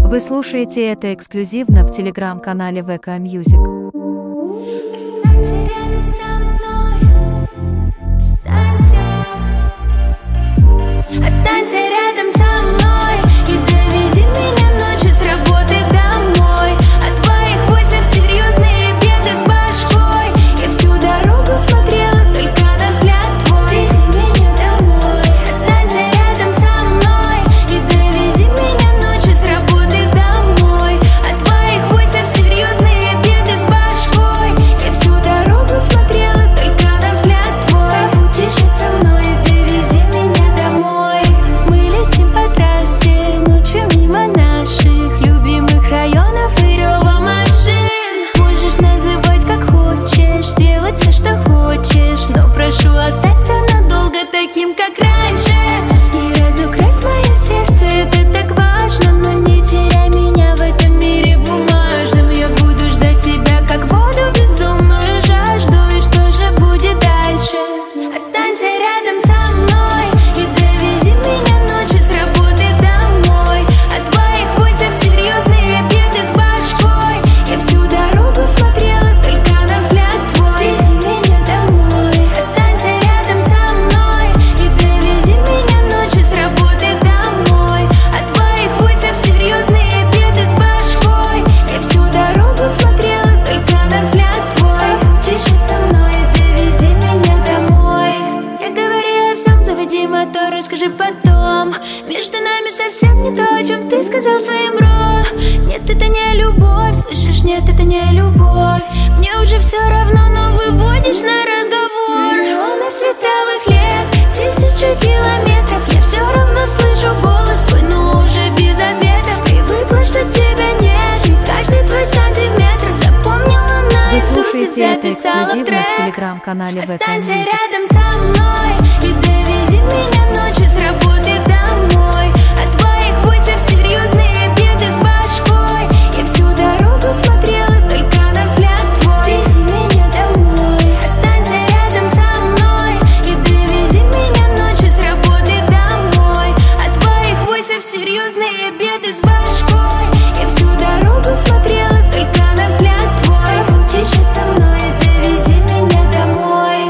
Вы слушаете это эксклюзивно в телеграм-канале ВК Music. Останься рядом со мной, останься рядом со мной и довези меня ночью с работы домой. От твоих войсов серьезные беды с башкой. Я всю дорогу смотрела только на взгляд твой. Вези меня домой. Останься рядом со мной и довези меня ночью с работы домой. От твоих войсов серьезные беды с башкой. Я всю дорогу смотрела только на взгляд твой. Побудь еще со мной и довези меня домой. Мы летим по трассе ночью мимо наших любимых районов и рева машин. Можешь называть как хочешь, делать все, что хочешь, но прошу, останься надолго таким, как раньше. И разукрась мое сердце, это так важно. Но не теряй меня в этом мире бумажном. Я буду ждать тебя, как воду безумную жажду. И что же будет дальше? Останься рядом со мной и довези меня ночью с работы домой. От твоих войсов серьезные беды с башкой. Я всю дорогу смотрела только на взгляд твой. Вези меня домой. Останься рядом со мной и довези меня ночью с работы домой. От твоих войсов серьезные беды с башкой. Я всю дорогу смотрела только на взгляд твой. Побудь еще со мной и довези меня домой. Я говорю о всем, заводи мотор, расскажи потом. Между нами совсем не то, о чем ты сказал своим бро. Нет, это не любовь, слышишь, нет, это не любовь. Мне уже все равно, но выводишь на разговор. Миллионы световых лет, 1000 километров. Я все равно слышу голос твой, но уже без ответа. Привыкла, что тебя нет, и каждый твой сантиметр запомнила Вы наизусть и слушаете это записала в эксклюзивно в трек. телеграм-канале ВК Останься Music. рядом со мной и довези меня ночью с работы домой. От твоих войсов серьезные беды с башкой. Я всю дорогу смотрела только на взгляд твой. Вези меня домой. Останься рядом со мной и довези меня ночью с работы домой. От твоих войсов серьезные беды с башкой. Я всю дорогу смотрела только на взгляд твой. Побудь еще со мной и довези меня домой.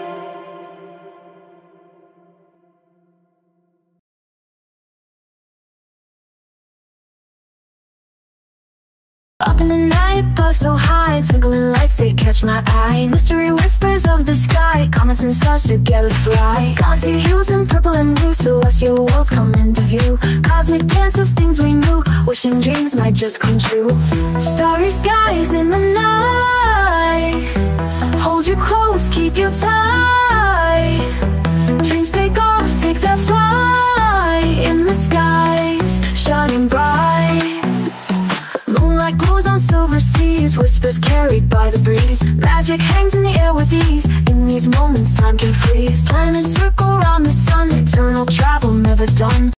Up in the night, puff so high, twinkling lights, they catch my eye. Mystery whispers of the sky, comets and stars together fly. Galaxy hues in purple and blue, celestial worlds come into view. Cosmic dance of things we knew, wishing dreams might just come true. Starry skies in the night, hold you close, keep you tight. Dreams take off, take their flight in the skies, shining bright. Moonlight glows on silver seas, whispers carried by the breeze. Magic hangs in the air with ease, in these moments time can freeze. Planets circle around the sun, eternal travel never done.